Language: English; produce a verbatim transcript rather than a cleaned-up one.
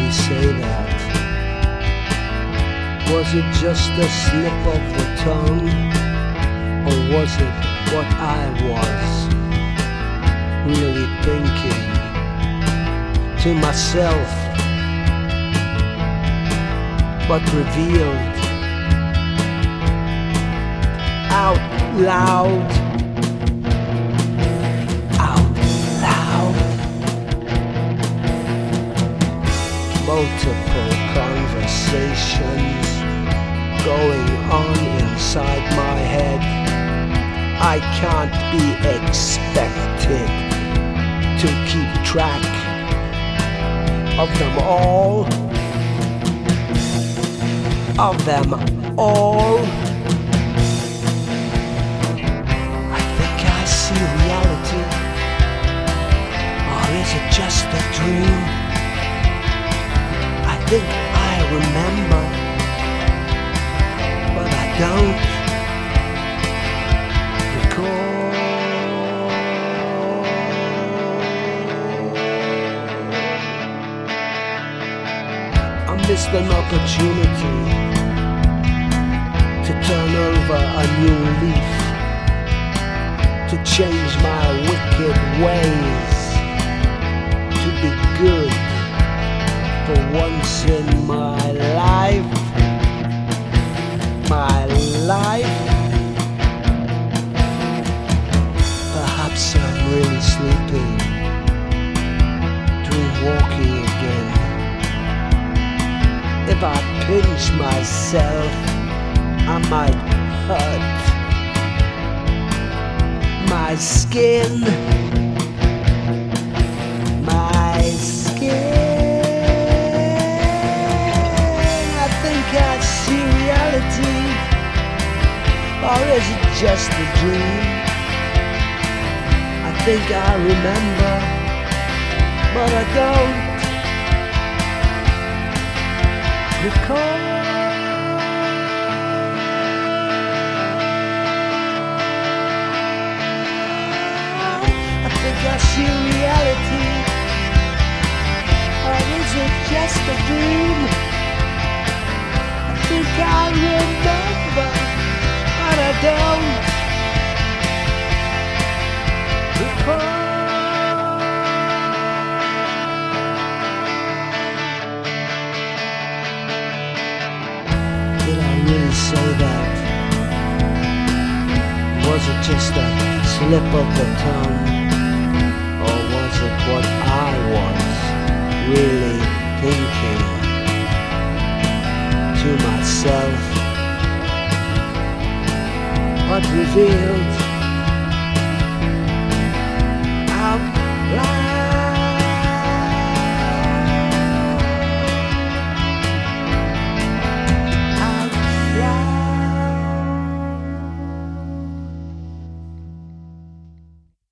really say that? Was it just a slip of the tongue? Or was it what I was really thinking to myself, but revealed out loud? Out loud. Multiple conversations going on inside my head. I can't be expected to keep track of them all, of them all. I think I see reality, or is it just a dream? I think I remember, but I don't recall. I missed an opportunity to turn over a new leaf, to change my wicked ways, to be good for once in my life. My life. Perhaps I'm really sleeping, dreamwalking again. If I pinch myself, I might hurt my skin. My skin. I think I see reality, or is it just a dream? I think I remember, but I don't recall. I think I see reality, or is it just a dream? I think I remember, but I don't recall. Did I really say that? Was it just a slip of the tongue? Or was it what I was really thinking to myself, but revealed